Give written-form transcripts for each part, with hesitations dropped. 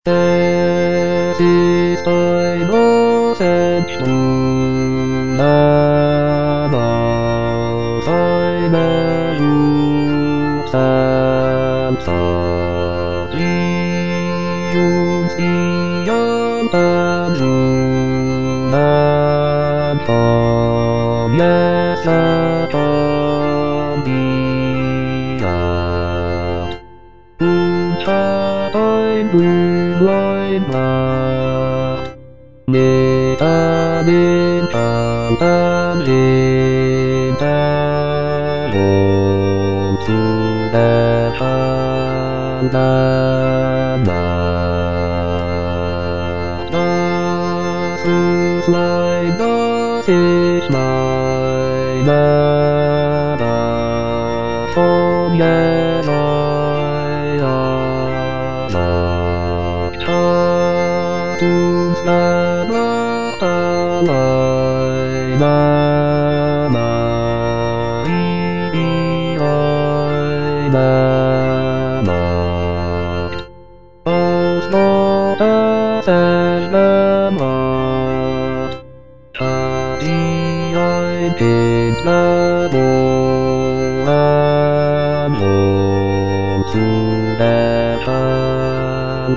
Esistoi docet luna valsoi melux ansatius iam adunam fomies atomia. Ein Blümlein macht, mit einem Tauben in der Mond zu erfahren Nacht. Das ist mein, das ich meine, von uns der Nacht allein, die eine Nacht. Als noch es helle Macht, hat sie ein Kind geboren, um zu erfahren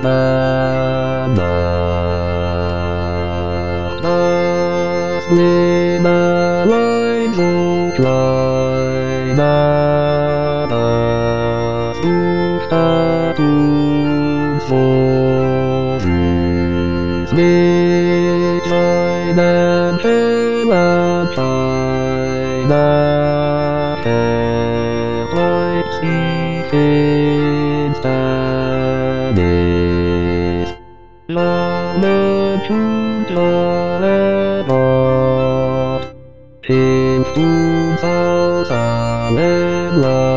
das Limmelein so klein, das Buchstabt uns so süß mit seinem schönen Schein erfreut sie Finsternis. Lange tut Nacht, hilft uns aus allem Leid.